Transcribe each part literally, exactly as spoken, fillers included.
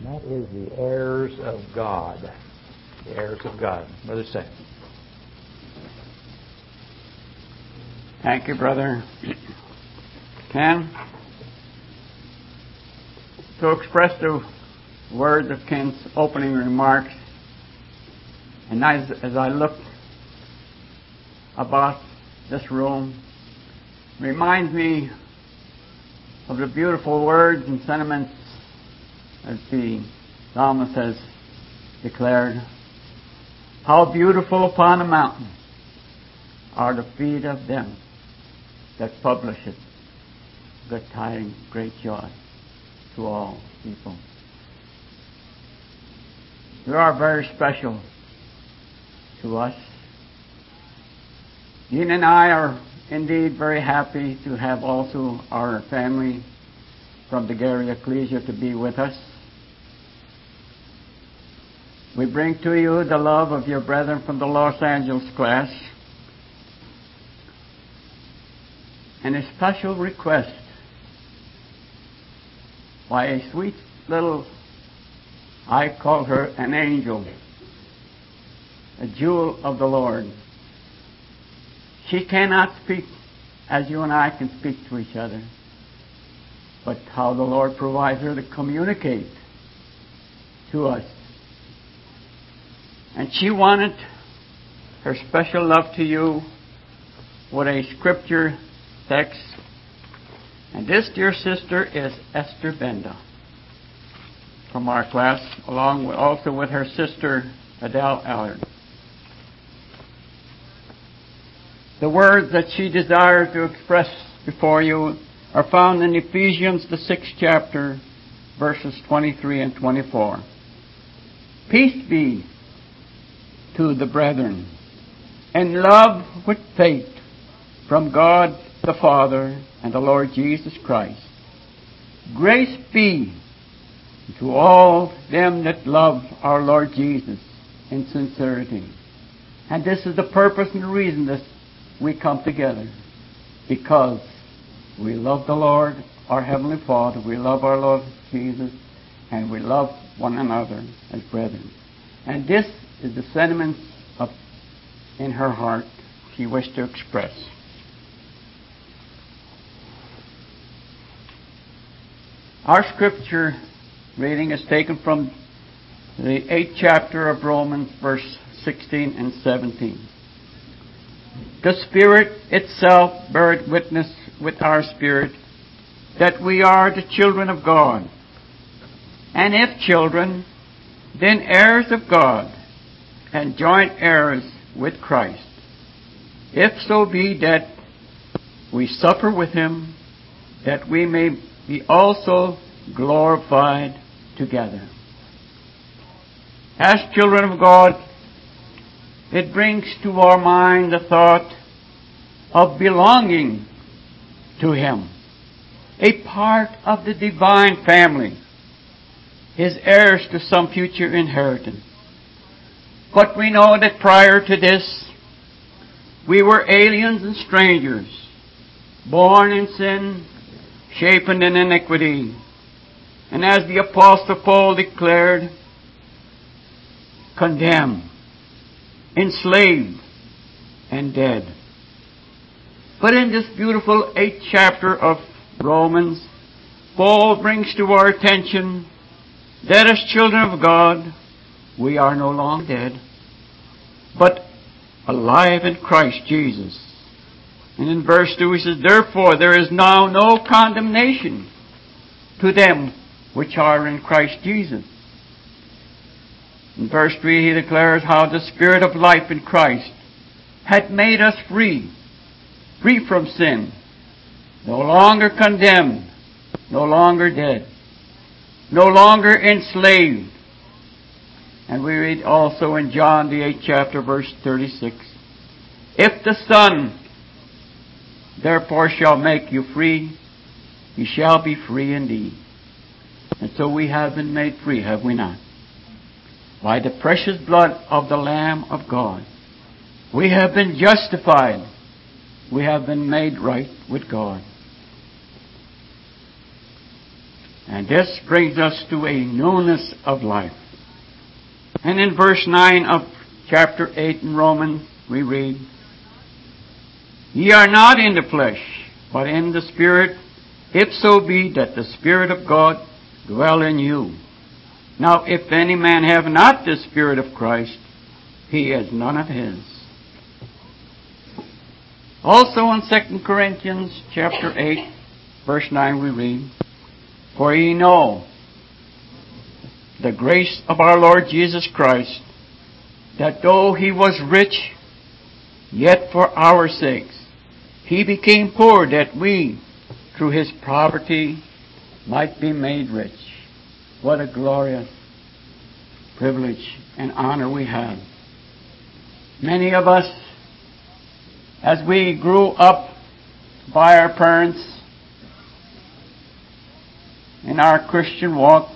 That is the heirs of God. The heirs of God. Brother Say. Thank you, Brother Ken. To express the words of Ken's opening remarks, and as, as I look about this room, reminds me of the beautiful words and sentiments as the psalmist has declared. How beautiful upon a mountain are the feet of them that publish it, good tidings, great joy to all people. You are very special to us. Jean and I are indeed very happy to have also our family from the Gary Ecclesia to be with us. We bring to you the love of your brethren from the Los Angeles class and a special request by a sweet little, I call her an angel, a jewel of the Lord. She cannot speak as you and I can speak to each other, but how the Lord provides her to communicate to us. And she wanted her special love to you with a scripture text. And this, dear sister, is Esther Benda from our class, along with, also with her sister Adele Allard. The words that she desires to express before you are found in Ephesians, the sixth chapter, verses twenty-three and twenty-four. Peace be to the brethren, and love with faith from God the Father and the Lord Jesus Christ. Grace be to all them that love our Lord Jesus in sincerity. And this is the purpose and the reason that we come together, because we love the Lord, our Heavenly Father, we love our Lord Jesus, and we love one another as brethren. And this is the sentiments of in her heart she wished to express. Our scripture reading is taken from the eighth chapter of Romans, verse sixteen and seventeen. The Spirit itself beareth witness with our spirit that we are the children of God. And if children, then heirs of God, and joint heirs with Christ. If so be that we suffer with him, that we may be also glorified together. As children of God, it brings to our mind the thought of belonging to him, a part of the divine family, his heirs to some future inheritance. But we know that prior to this, we were aliens and strangers, born in sin, shapen in iniquity. And as the Apostle Paul declared, condemned, enslaved, and dead. But in this beautiful eighth chapter of Romans, Paul brings to our attention that as children of God, we are no longer dead, but alive in Christ Jesus. And in verse two he says, therefore there is now no condemnation to them which are in Christ Jesus. In verse three he declares how the Spirit of life in Christ had made us free, free from sin, no longer condemned, no longer dead, no longer enslaved. And we read also in John the eighth chapter, verse thirty-six, if the Son therefore shall make you free, you shall be free indeed. And so we have been made free, have we not? By the precious blood of the Lamb of God. We have been justified. We have been made right with God. And this brings us to a newness of life. And in verse nine of chapter eight in Romans, we read, Ye are not in the flesh, but in the Spirit, if so be that the Spirit of God dwell in you. Now if any man have not the Spirit of Christ, he is none of his. Also in Second Corinthians chapter eight, verse nine we read, For ye know the grace of our Lord Jesus Christ, that though he was rich, yet for our sakes he became poor, that we, through his poverty, might be made rich. What a glorious privilege and honor we have. Many of us, as we grew up by our parents in our Christian walk,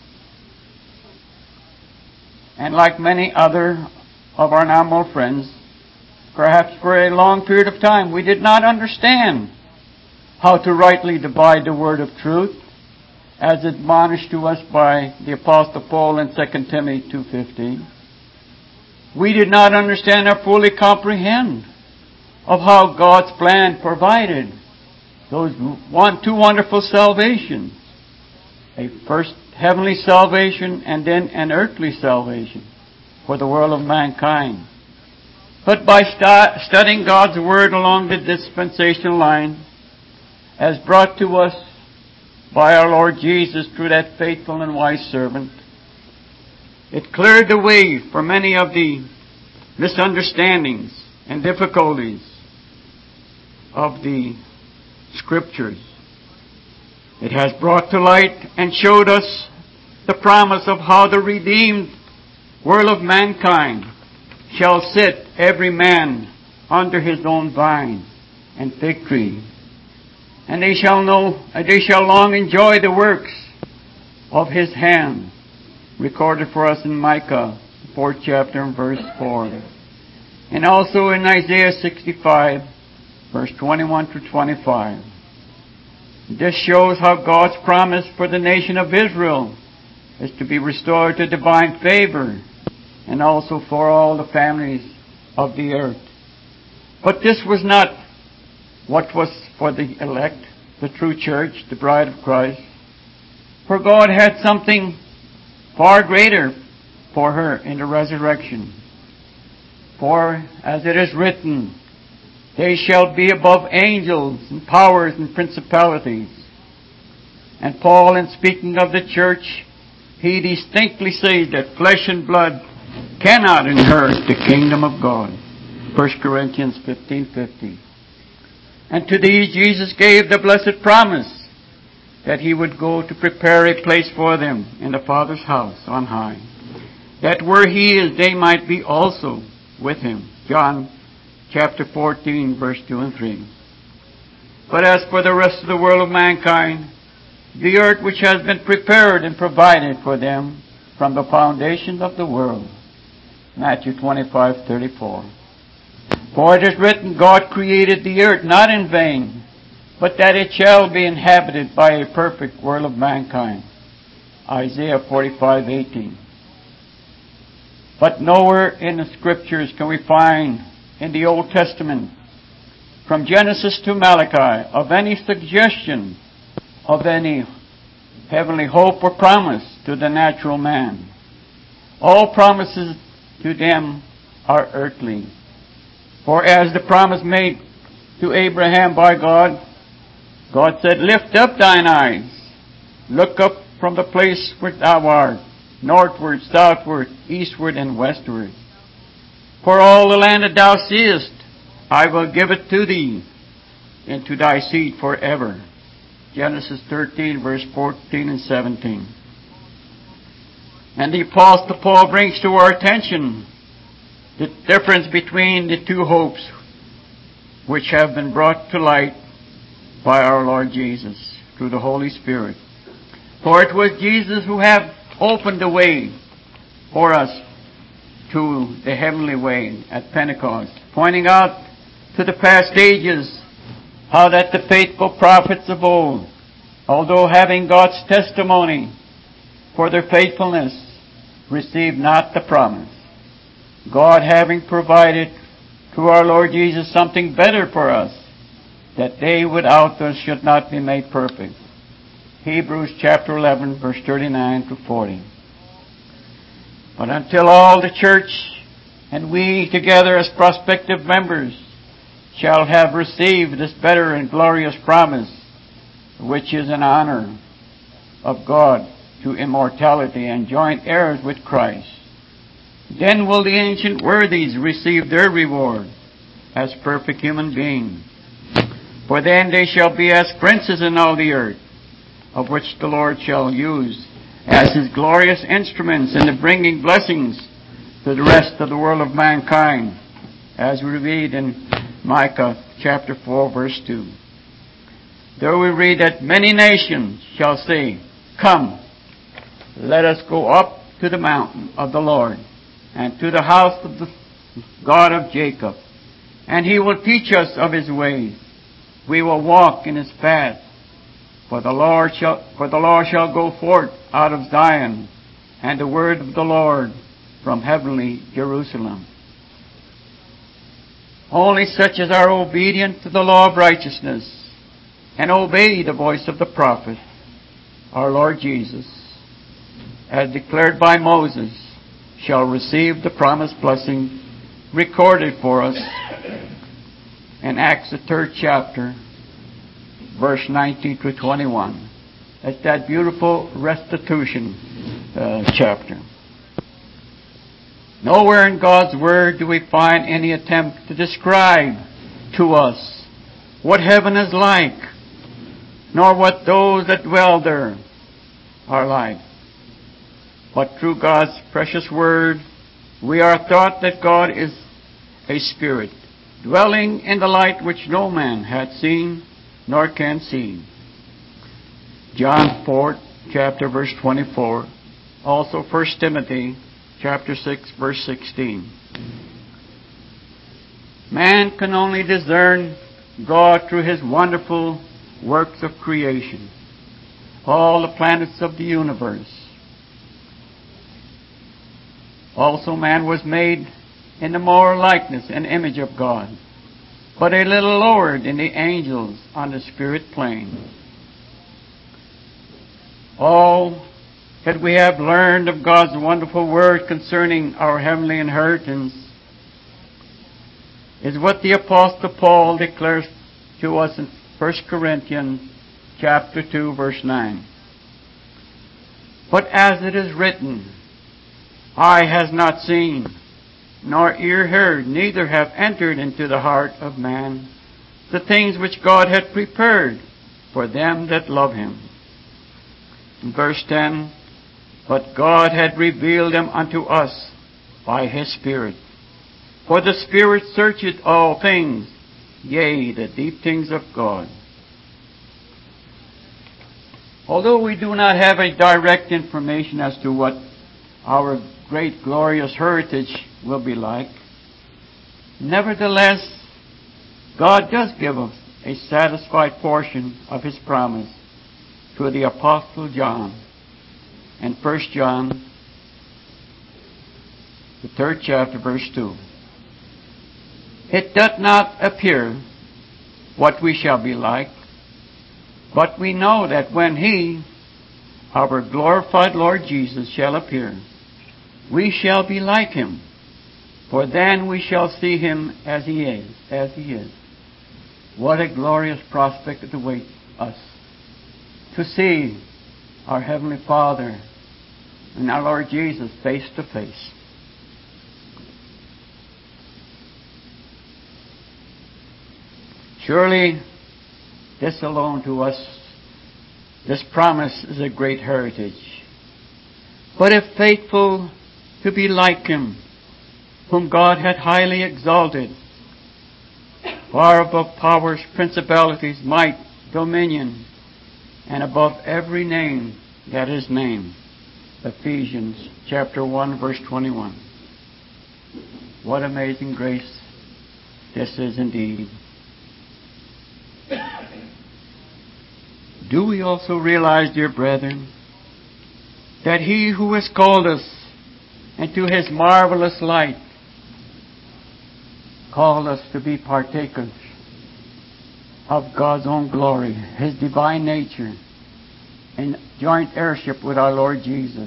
and like many other of our normal friends, perhaps for a long period of time, we did not understand how to rightly divide the word of truth, as admonished to us by the Apostle Paul in Second Timothy two fifteen. We did not understand or fully comprehend of how God's plan provided those one, two wonderful salvations. A first heavenly salvation and then an earthly salvation for the world of mankind. But by stu- studying God's Word along the dispensational line, as brought to us by our Lord Jesus through that faithful and wise servant, it cleared the way for many of the misunderstandings and difficulties of the Scriptures. It has brought to light and showed us the promise of how the redeemed world of mankind shall sit every man under his own vine and fig tree. And they shall know, they shall long enjoy the works of his hand, recorded for us in Micah, fourth chapter and verse four. And also in Isaiah sixty-five, verse twenty-one to twenty-five. This shows how God's promise for the nation of Israel is to be restored to divine favor, and also for all the families of the earth. But this was not what was for the elect, the true church, the bride of Christ. For God had something far greater for her in the resurrection. For, as it is written, they shall be above angels and powers and principalities. And Paul, in speaking of the church, he distinctly says that flesh and blood cannot inherit the kingdom of God. First Corinthians fifteen fifty. And to these Jesus gave the blessed promise that he would go to prepare a place for them in the Father's house on high, that where he is they might be also with him. John chapter fourteen, verse two and three. But as for the rest of the world of mankind, the earth which has been prepared and provided for them from the foundation of the world. Matthew twenty-five thirty-four. For it is written, God created the earth not in vain, but that it shall be inhabited by a perfect world of mankind. Isaiah forty-five eighteen. But nowhere in the Scriptures can we find in the Old Testament, from Genesis to Malachi, of any suggestion of any heavenly hope or promise to the natural man. All promises to them are earthly. For as the promise made to Abraham by God, God said, Lift up thine eyes, look up from the place where thou art, northward, southward, eastward, and westward. For all the land that thou seest, I will give it to thee, and to thy seed forever. Genesis thirteen, verse fourteen and seventeen. And the Apostle Paul brings to our attention the difference between the two hopes which have been brought to light by our Lord Jesus through the Holy Spirit. For it was Jesus who have opened the way for us to the heavenly way at Pentecost, pointing out to the past ages how that the faithful prophets of old although having God's testimony for their faithfulness, received not the promise. God having provided through our Lord Jesus something better for us, that they without us should not be made perfect. Hebrews chapter eleven, verse thirty-nine to forty. But until all the church and we together as prospective members shall have received this better and glorious promise, which is an honor of God to immortality and joint heirs with Christ, then will the ancient worthies receive their reward as perfect human beings. For then they shall be as princes in all the earth, of which the Lord shall use as His glorious instruments in the bringing blessings to the rest of the world of mankind, as we read in Micah chapter four, verse two. There we read that many nations shall say, "Come, let us go up to the mountain of the Lord, and to the house of the God of Jacob, and He will teach us of His ways. We will walk in His paths. For the Lord shall, for the law shall go forth out of Zion, and the word of the Lord from heavenly Jerusalem." Only such as are obedient to the law of righteousness and obey the voice of the prophet, our Lord Jesus, as declared by Moses, shall receive the promised blessing recorded for us in Acts the third chapter, verse nineteen to twenty-one. That's that beautiful restitution uh, chapter. Nowhere in God's Word do we find any attempt to describe to us what heaven is like, nor what those that dwell there are like. But through God's precious Word, we are taught that God is a Spirit, dwelling in the light which no man hath seen, nor can see. John four, chapter verse twenty-four. Also First Timothy chapter six, verse sixteen. Man can only discern God through His wonderful works of creation, all the planets of the universe. Also man was made in the moral likeness and image of God, but a little lower than the angels on the spirit plane. All that we have learned of God's wonderful word concerning our heavenly inheritance is what the Apostle Paul declares to us in First Corinthians chapter two, verse nine. But as it is written, "Eye has not seen, nor ear heard, neither have entered into the heart of man the things which God hath prepared for them that love Him." In verse ten, "But God hath revealed them unto us by His Spirit. For the Spirit searcheth all things, yea, the deep things of God." Although we do not have a direct information as to what our great glorious heritage will be like, nevertheless, God does give us a satisfied portion of His promise through the Apostle John in First John, the third chapter, verse two. "It doth not appear what we shall be like, but we know that when He, our glorified Lord Jesus, shall appear, we shall be like Him, for then we shall see Him as He is, as He is." What a glorious prospect it awaits us, to see our Heavenly Father and our Lord Jesus face to face. Surely, this alone to us, this promise is a great heritage. But if faithful to be like Him, whom God hath highly exalted, far above powers, principalities, might, dominion, and above every name that is named. Ephesians chapter one, verse twenty-one. What amazing grace this is indeed. Do we also realize, dear brethren, that He who has called us into His marvelous light called us to be partakers of God's own glory, His divine nature, in joint heirship with our Lord Jesus,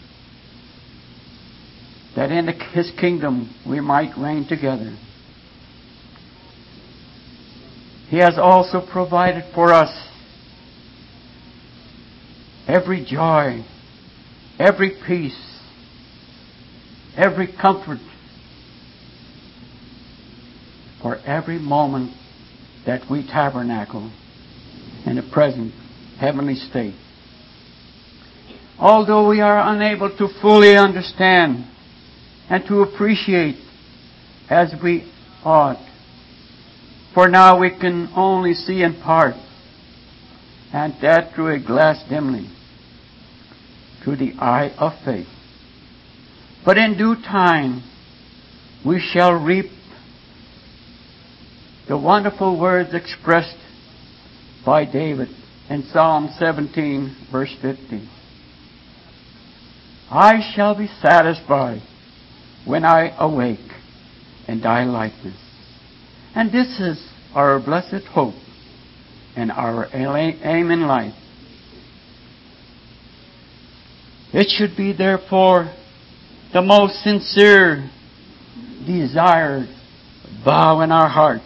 that in His kingdom we might reign together. He has also provided for us every joy, every peace, every comfort for every moment that we tabernacle in the present heavenly state. Although we are unable to fully understand and to appreciate as we ought, for now we can only see in part, and that through a glass dimly, through the eye of faith. But in due time we shall reap the wonderful words expressed by David in Psalm seventeen, verse fifty. I shall be satisfied when I awake in thy likeness. And this is our blessed hope and our aim in life. It should be, therefore, the most sincere, desired vow in our hearts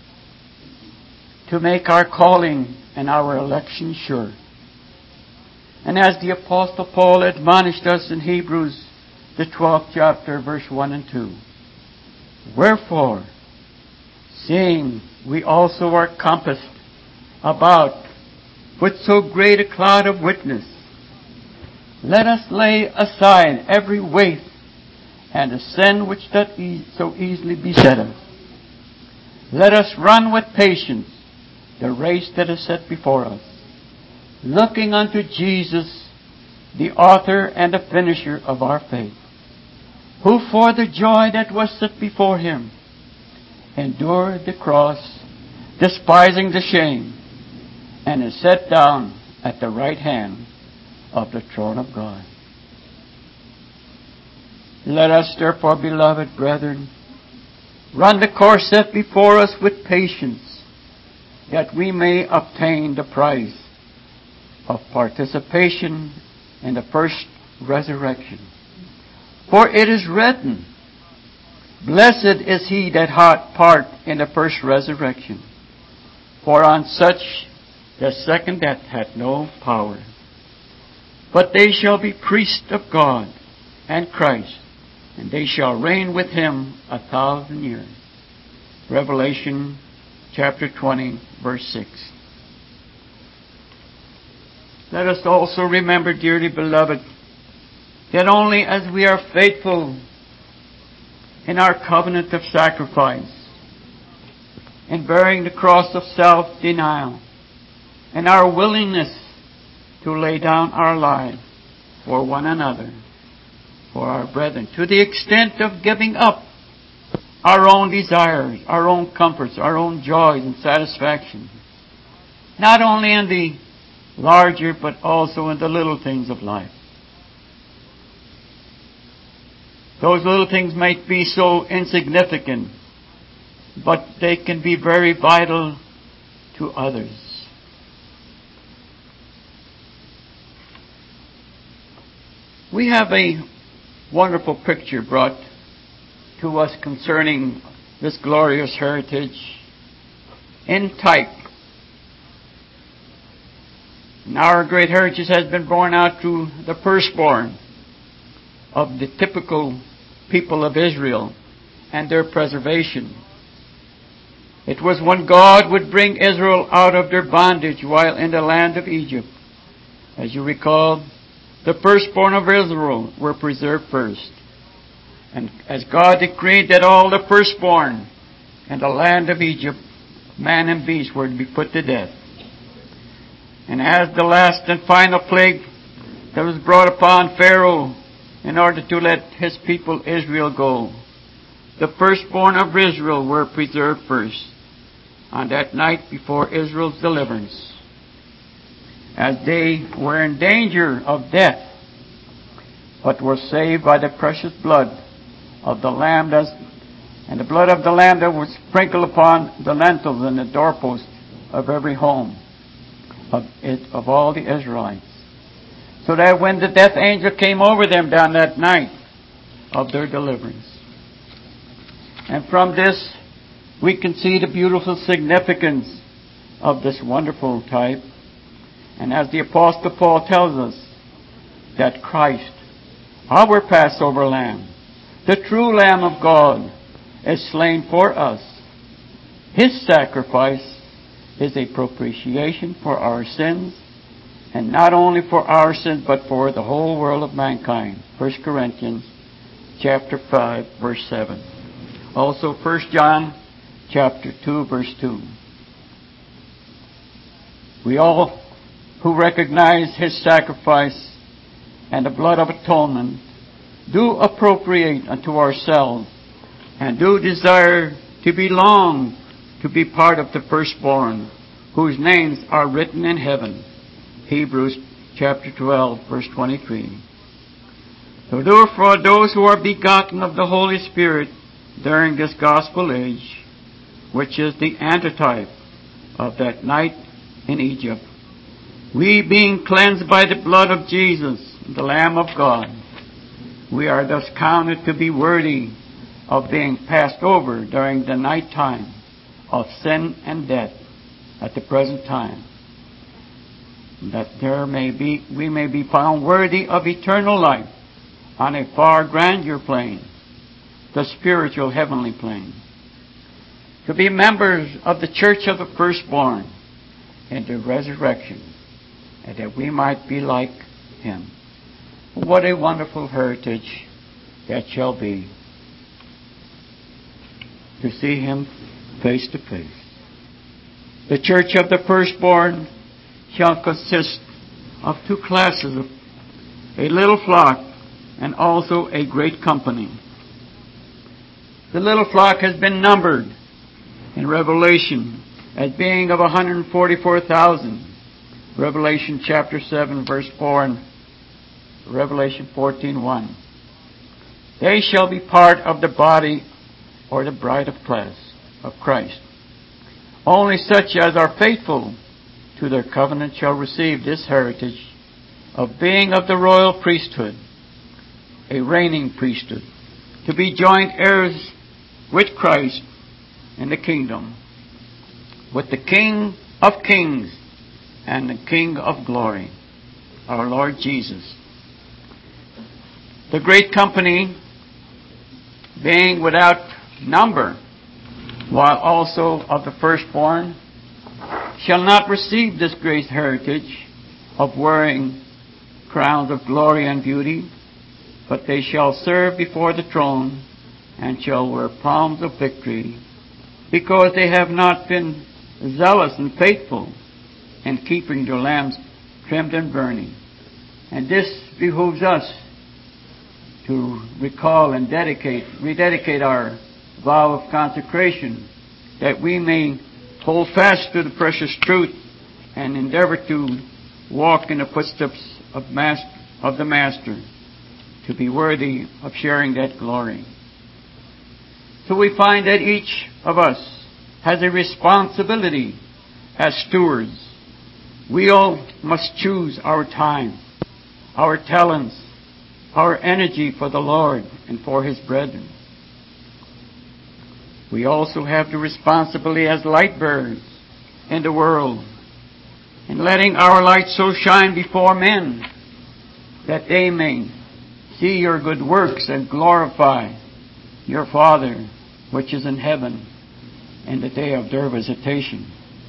to make our calling and our election sure. And as the Apostle Paul admonished us in Hebrews, the twelfth chapter, verse one and two, wherefore, seeing we also are compassed about with so great a cloud of witness, let us lay aside every weight and the sin which doth e- so easily beset us. Let us run with patience the race that is set before us, looking unto Jesus, the author and the finisher of our faith, who for the joy that was set before Him endured the cross, despising the shame, and is set down at the right hand of the throne of God. Let us therefore, beloved brethren, run the course set before us with patience, that we may obtain the prize of participation in the first resurrection. For it is written, blessed is he that hath part in the first resurrection. For on such the second death hath no power. But they shall be priests of God and Christ, and they shall reign with Him a thousand years. Revelation chapter twenty, verse six. Let us also remember, dearly beloved, that only as we are faithful in our covenant of sacrifice, in bearing the cross of self-denial, and our willingness to lay down our lives for one another, for our brethren, to the extent of giving up our own desires, our own comforts, our own joys and satisfaction, not only in the larger but also in the little things of life. Those little things might be so insignificant, but they can be very vital to others. We have a wonderful picture brought to us concerning this glorious heritage in type. And our great heritage has been borne out through the firstborn of the typical people of Israel and their preservation. It was when God would bring Israel out of their bondage while in the land of Egypt. As you recall, the firstborn of Israel were preserved first. And as God decreed that all the firstborn in the land of Egypt, man and beast, were to be put to death. And as the last and final plague that was brought upon Pharaoh in order to let his people Israel go, the firstborn of Israel were preserved first on that night before Israel's deliverance. as they were in danger of death, but were saved by the precious blood of the Lamb, that, and the blood of the Lamb that was sprinkled upon the lintels and the doorposts of every home of, it, of all the Israelites. So that when the death angel came over them down that night of their deliverance. And from this, we can see the beautiful significance of this wonderful type. And as the Apostle Paul tells us, that Christ, our Passover Lamb, the true Lamb of God, is slain for us. His sacrifice is a propitiation for our sins, and not only for our sins, but for the whole world of mankind. First Corinthians chapter five, verse seven. Also First John chapter two, verse two. We all who recognize His sacrifice and the blood of atonement do appropriate unto ourselves and do desire to belong to be part of the firstborn, whose names are written in heaven. Hebrews chapter twelve, verse twenty-three. So therefore those who are begotten of the Holy Spirit during this gospel age, which is the antitype of that night in Egypt, we being cleansed by the blood of Jesus, the Lamb of God, we are thus counted to be worthy of being passed over during the night time of sin and death at the present time, that there may be, we may be found worthy of eternal life on a far grander plane, the spiritual heavenly plane, to be members of the church of the firstborn in the resurrection, and that we might be like Him. What a wonderful heritage that shall be, to see Him face to face. The church of the firstborn shall consist of two classes, of a little flock and also a great company. The little flock has been numbered in Revelation as being of one hundred forty-four thousand. Revelation chapter seven, verse four, and Revelation fourteen, one. They shall be part of the body or the bride of Christ. Only such as are faithful to their covenant shall receive this heritage of being of the royal priesthood, a reigning priesthood, to be joint heirs with Christ in the kingdom, with the King of kings and the King of glory, our Lord Jesus. The great company, being without number, while also of the firstborn, shall not receive this great heritage of wearing crowns of glory and beauty, but they shall serve before the throne and shall wear palms of victory, because they have not been zealous and faithful in keeping their lamps trimmed and burning. And this behooves us to recall and dedicate, rededicate our vow of consecration, that we may hold fast to the precious truth and endeavor to walk in the footsteps of, master, of the Master, to be worthy of sharing that glory. So we find that each of us has a responsibility as stewards. We all must choose our time, our talents, our energy for the Lord and for His brethren. We also have the responsibility as light bearers in the world, in letting our light so shine before men that they may see your good works and glorify your Father which is in heaven in the day of their visitation.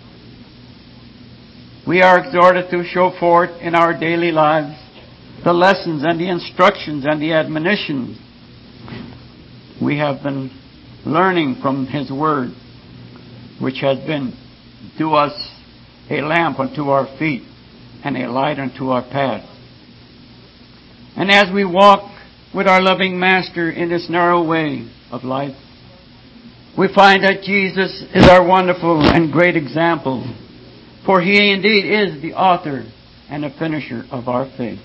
We are exhorted to show forth in our daily lives the lessons and the instructions and the admonitions we have been learning from His Word, which has been to us a lamp unto our feet and a light unto our path. And as we walk with our loving Master in this narrow way of life, we find that Jesus is our wonderful and great example, for He indeed is the author and the finisher of our faith.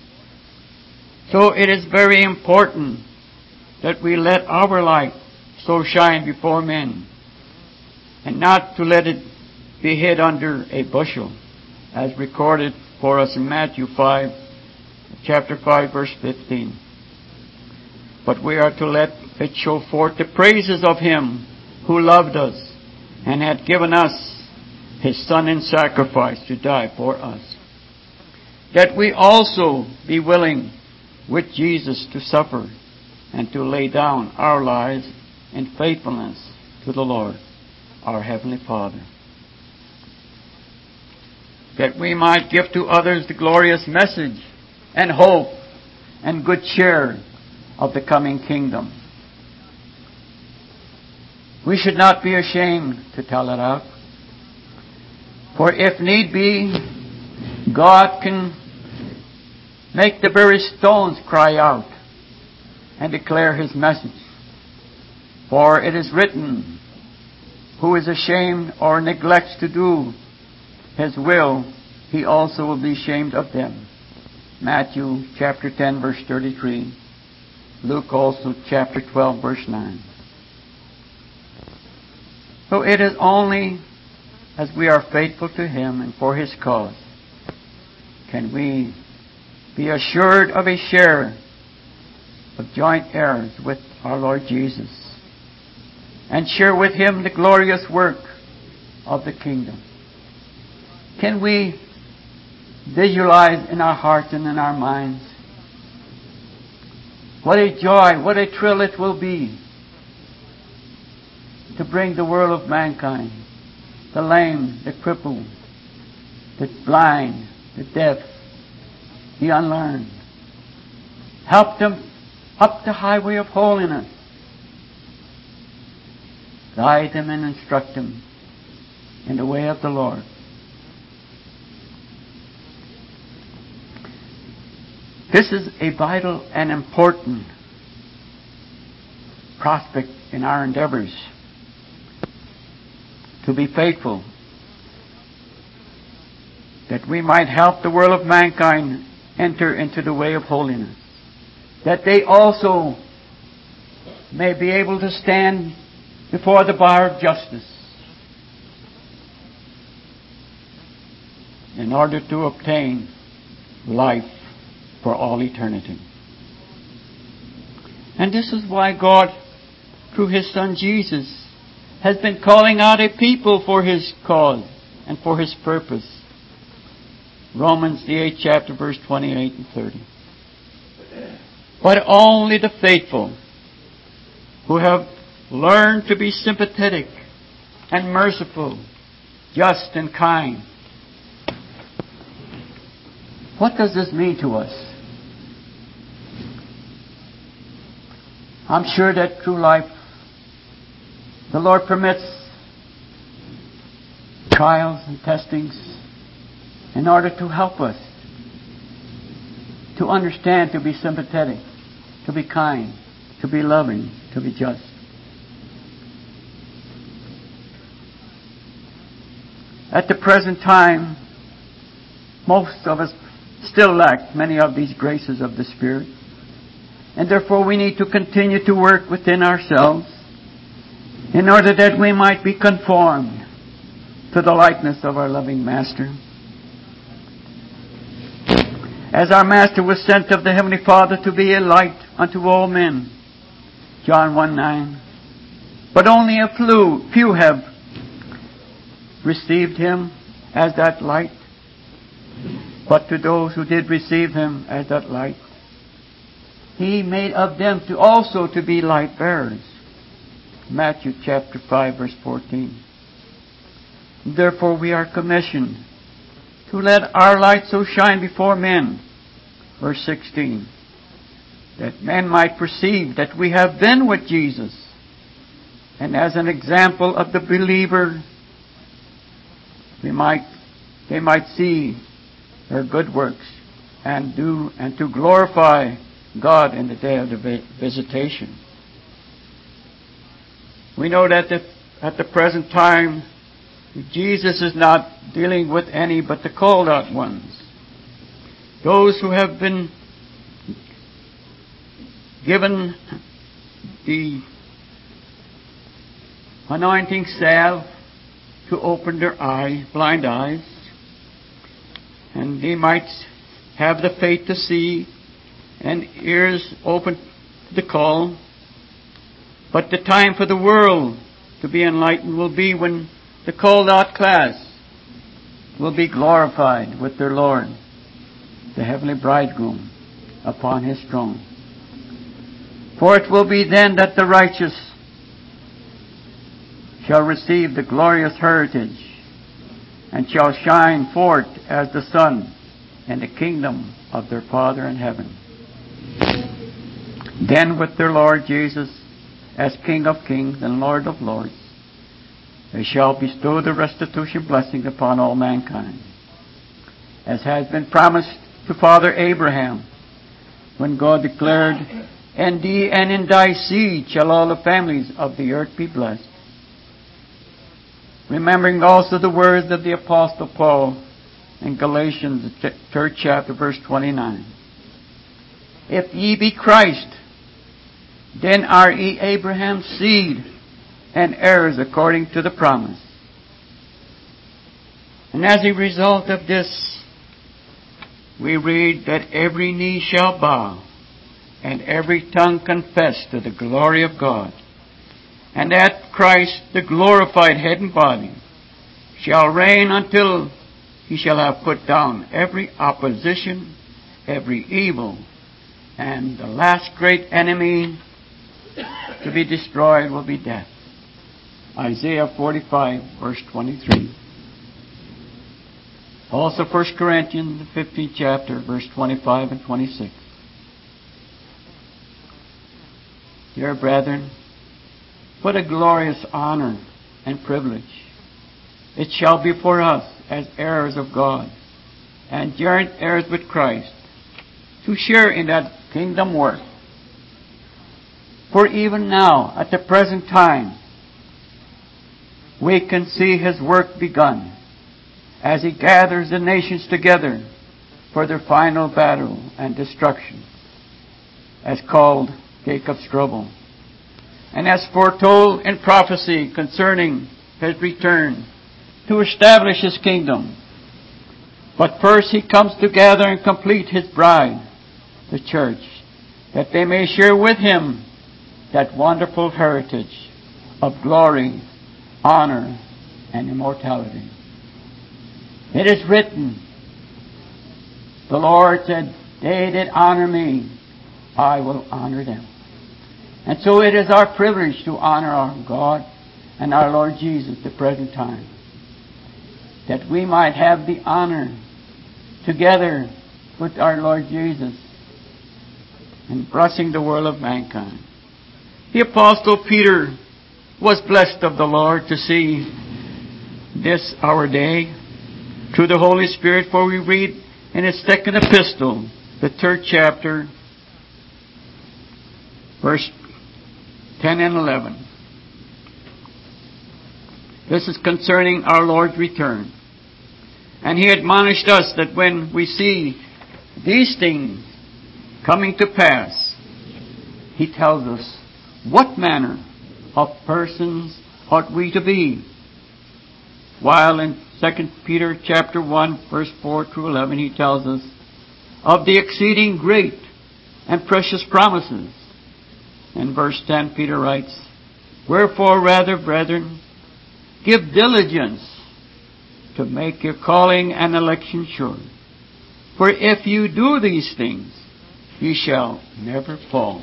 So it is very important that we let our light so shine before men, and not to let it be hid under a bushel, as recorded for us in Matthew five, chapter five, verse fifteen. But we are to let it show forth the praises of Him who loved us and had given us His Son in sacrifice to die for us, that we also be willing with Jesus to suffer and to lay down our lives in faithfulness to the Lord, our Heavenly Father, that we might give to others the glorious message and hope and good cheer of the coming kingdom. We should not be ashamed to tell it out, for if need be, God can make the very stones cry out and declare His message. For it is written, who is ashamed or neglects to do His will, he also will be ashamed of them. Matthew chapter ten, verse thirty-three. Luke also chapter twelve, verse nine. So it is only as we are faithful to Him and for His cause can we be assured of a share of joint heirs with our Lord Jesus, and share with Him the glorious work of the kingdom. Can we visualize in our hearts and in our minds what a joy, what a thrill it will be to bring the world of mankind, the lame, the crippled, the blind, the deaf, the unlearned, help them up the highway of holiness, guide them and instruct them in the way of the Lord. This is a vital and important prospect in our endeavors to be faithful, that we might help the world of mankind enter into the way of holiness, that they also may be able to stand before the bar of justice in order to obtain life for all eternity. And this is why God, through His Son Jesus, has been calling out a people for His cause and for His purpose. Romans, the eighth chapter, verse twenty-eight and thirty. But only the faithful who have learned to be sympathetic and merciful, just and kind. What does this mean to us? I'm sure that through life, the Lord permits trials and testings in order to help us to understand, to be sympathetic, to be kind, to be loving, to be just. At the present time, most of us still lack many of these graces of the Spirit. And therefore we need to continue to work within ourselves in order that we might be conformed to the likeness of our loving Master. As our Master was sent of the Heavenly Father to be a light unto all men, John one nine. But only a few, few have received Him as that light. But to those who did receive Him as that light, He made of them to also to be light bearers. Matthew chapter five, verse fourteen. Therefore we are commissioned to let our light so shine before men. Verse sixteen. That men might perceive that we have been with Jesus, and as an example of the believer, we might, they might see their good works and do and to glorify God in the day of the visitation. We know that the, at the present time, Jesus is not dealing with any but the called out ones. those who have been given the anointing salve to open their eye, blind eyes, and they might have the faith to see and ears open to the call. But the time for the world to be enlightened will be when the called out class will be glorified with their Lord, the heavenly bridegroom, upon his throne. For it will be then that the righteous shall receive the glorious heritage and shall shine forth as the sun in the kingdom of their Father in heaven. Then with their Lord Jesus as King of kings and Lord of lords, they shall bestow the restitution blessing upon all mankind, as has been promised to Father Abraham, when God declared, "In thee and in thy seed shall all the families of the earth be blessed." Remembering also the words of the Apostle Paul in Galatians, the third chapter, verse twenty-nine. "If ye be Christ, then are ye Abraham's seed, and heirs according to the promise." And as a result of this, we read that every knee shall bow, and every tongue confess to the glory of God, and that Christ, the glorified head and body, shall reign until he shall have put down every opposition, every evil, and the last great enemy to be destroyed will be death. Isaiah forty-five, verse twenty-three. Also First Corinthians, the fifteenth chapter, verse twenty-five and twenty-six. Dear brethren, what a glorious honor and privilege it shall be for us as heirs of God and joint heirs with Christ to share in that kingdom work. For even now, at the present time, we can see His work begun as He gathers the nations together for their final battle and destruction, as called Jacob's trouble, and as foretold in prophecy concerning His return to establish His kingdom. But first He comes to gather and complete His bride, the church, that they may share with Him that wonderful heritage of glory, honor, and immortality. It is written, the Lord said, "They that honor me, I will honor them." And so it is our privilege to honor our God and our Lord Jesus at the present time, that we might have the honor together with our Lord Jesus in blessing the world of mankind. The Apostle Peter was blessed of the Lord to see this our day through the Holy Spirit, for we read in his second epistle, the third chapter, verse ten and eleven. This is concerning our Lord's return. And he admonished us that when we see these things coming to pass, he tells us what manner of persons ought we to be. While in Second Peter chapter one, verse four through eleven, he tells us of the exceeding great and precious promises. In verse ten, Peter writes, "Wherefore rather, brethren, give diligence to make your calling and election sure. For if you do these things, ye shall never fall."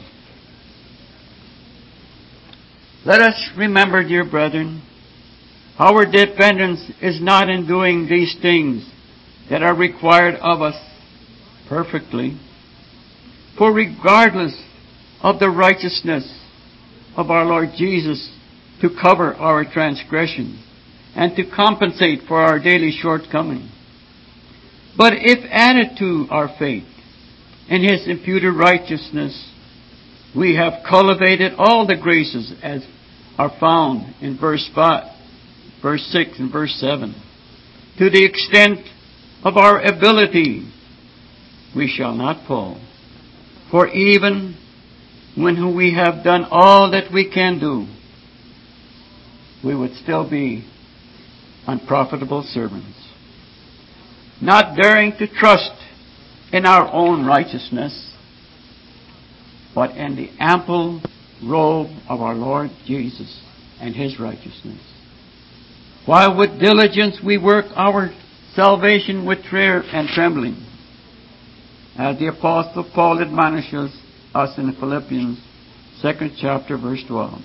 Let us remember, dear brethren, our dependence is not in doing these things that are required of us perfectly. For regardless of the righteousness of our Lord Jesus to cover our transgressions and to compensate for our daily shortcomings, but if added to our faith in His imputed righteousness, we have cultivated all the graces as are found in verse five, verse six and verse seven, to the extent of our ability we shall not fall. For even when we have done all that we can do, we would still be unprofitable servants, not daring to trust in our own righteousness, but in the ample robe of our Lord Jesus and His righteousness. While with diligence we work our salvation with fear and trembling, as the Apostle Paul admonishes us in Philippians second chapter verse twelve.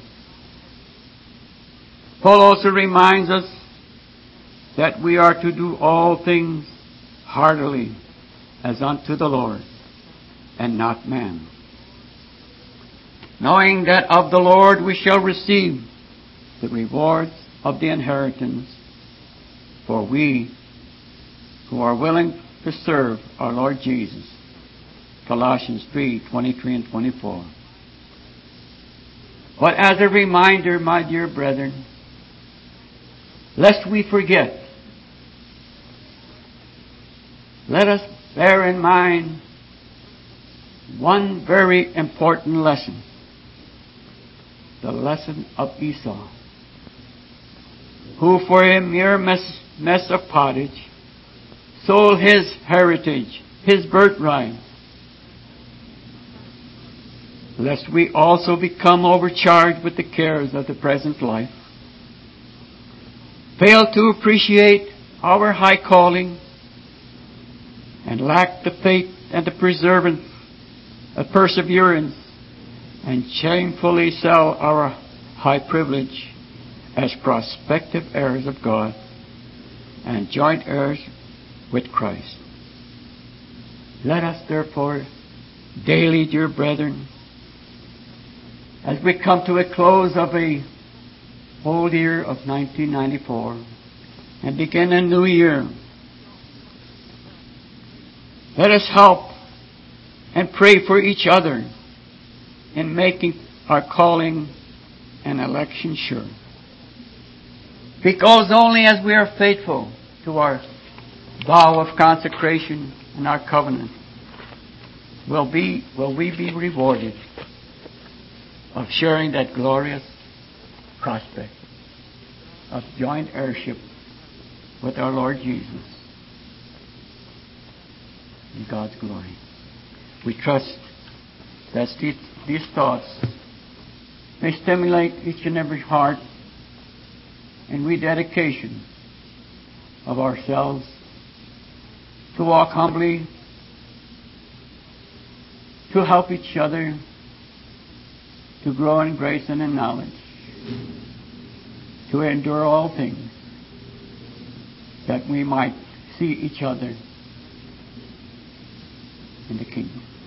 Paul also reminds us that we are to do all things heartily as unto the Lord and not man, knowing that of the Lord we shall receive the rewards of the inheritance, for we who are willing to serve our Lord Jesus. Colossians three twenty-three and twenty-four. But as a reminder, my dear brethren, lest we forget, let us bear in mind one very important lesson. The lesson of Esau, who for a mere mess, mess of pottage sold his heritage, his birthright, lest we also become overcharged with the cares of the present life, fail to appreciate our high calling, and lack the faith and the perseverance, uh, perseverance, and shamefully sell our high privilege as prospective heirs of God and joint heirs with Christ. Let us therefore daily, dear brethren, as we come to a close of a whole year of nineteen ninety-four and begin a new year, let us help and pray for each other in making our calling and election sure. Because only as we are faithful to our vow of consecration and our covenant will be will we be rewarded of sharing that glorious prospect of joint heirship with our Lord Jesus in God's glory. We trust that these, these thoughts may stimulate each and every heart in rededication of ourselves to walk humbly, to help each other, to grow in grace and in knowledge, to endure all things, that we might see each other in the kingdom.